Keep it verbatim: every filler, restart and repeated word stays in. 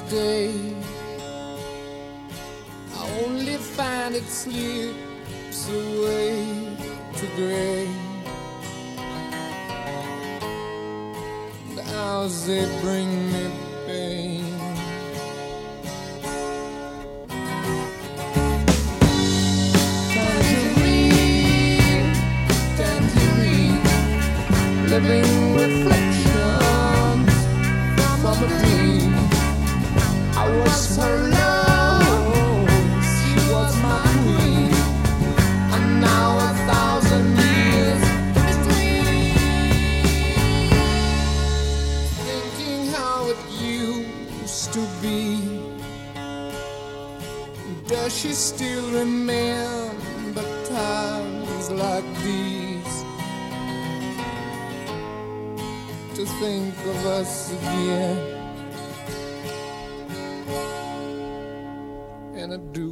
day. I only find it slips away to gray. The hours they bring me pain. Tangerine, tangerine, living reflections from a dream. I was her love, she was my queen, and now a thousand years between. Thinking how it used to be. Does she still remember times like these? To think of us again, and I do